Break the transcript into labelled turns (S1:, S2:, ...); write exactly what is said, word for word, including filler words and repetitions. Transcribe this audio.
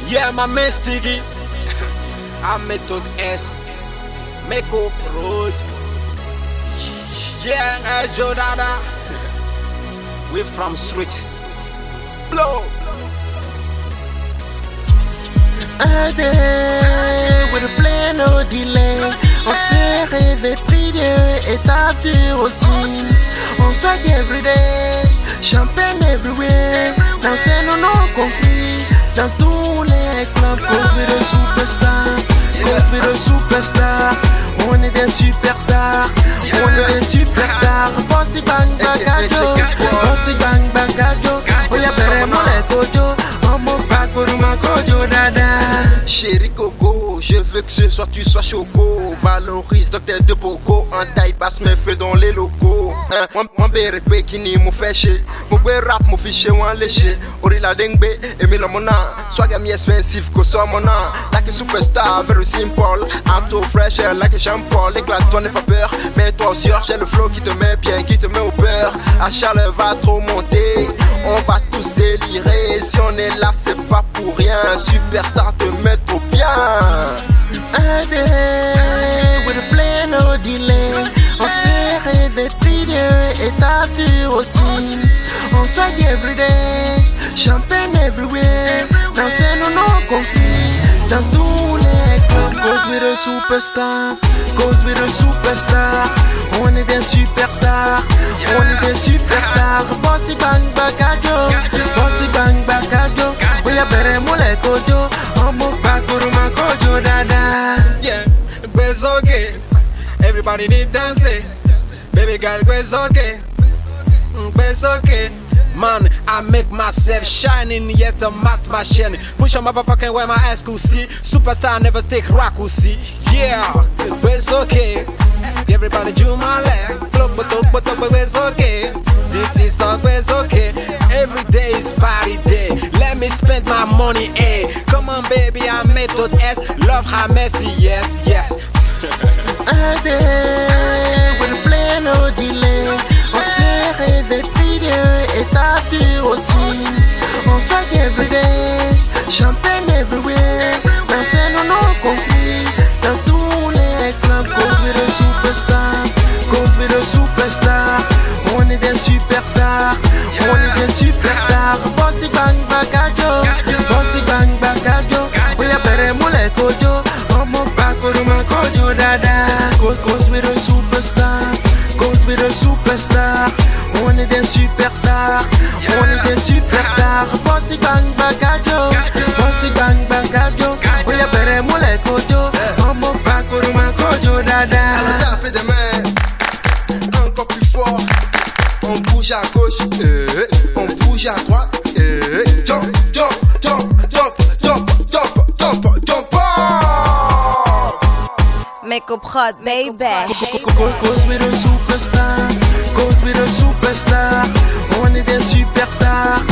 S1: Yeah, ma main Stiggy. I'm Method S. Make-up road. Yeah, Jodada. We from street. Blow.
S2: Un day with a play no delay. On se rêvait pris Dieu et t'as dur aussi. On swag everyday, champagne everywhere. Danser non non compris dans tous les clubs. Cause we the superstar, cause we the superstar. On est des superstars, on est des superstars. Bossy bang bang ajo, bossy bang bang ajo. Oya bere mole kojo, omo bakuru makojo dada.
S3: Chérie Coco, je veux que ce soir tu sois choco. Valorise docteur de Poco, en taille basse me fait dans les locaux. Moi bere kwe kini mo fèche, mo kwe rap mo fiche wan léché. Ori la dengbe, emi la mona, swag mi expensive ko so mona. Like a superstar, very simple, I'm too fresh like a Jean-Paul. Éclate-toi, n'aie pas peur, mets-toi sûr, j'ai le flow qui te met bien, qui te met au peur. À chaleur va trop monter, on va tous délirer. Si on est là, c'est pas pour rien. Superstar te met trop bien.
S2: Un day with a play no delay. On se rêvait pris Dieu et t'as dur aussi. On swag everyday, champagne everywhere. Danser non non compris dans tous les clubs. Cause we the superstar, cause we the superstar. On est des superstars, on est des superstars. Bossy bang bang ajo, bossy bang bang ajo. Oya bere mole kojo, omo bakuru makojo dada.
S1: Yeah, it's okay. Everybody need dancing. Baby girl, it's okay. It's okay. Man, I make myself shining yet a math machine. Push a motherfucking where my ass could see. Superstar never take rock who see. Yeah, it's okay. Everybody do my leg. But up, but up, it's okay. This is not it's okay. Every day is party day. Let me spend my money, eh? Come on, baby, I Method S. Love how messy, yes, yes.
S2: Un day with a play no delay. On se rêvait pris Dieu et t'as dur aussi. On swag everyday, champagne everywhere. Danser non non compris dans tous les clubs. Cause we the superstar, cause we the superstar. On est des superstars, on est des superstars. Bossy bang bang ajo, bossy bang bang ajo. Oya bere mole kojo, omo bakuru makojo dada. Cause, cause we the superstar, cause we the superstar. On est des superstars, on est des superstars. Bossy bang bang ajo, bossy bang bang ajo. Oya bere mole kojo, omo bakuru makojo dada.
S3: Alors tapez des mains, encore plus fort. On bouge à gauche, eh, on bouge à droite, eh. Jump, jump, jump, jump, jump, jump, jump, jump.
S4: Make-up prod, baby.
S2: Cause we the superstar, cause we the superstar. On est des superstars,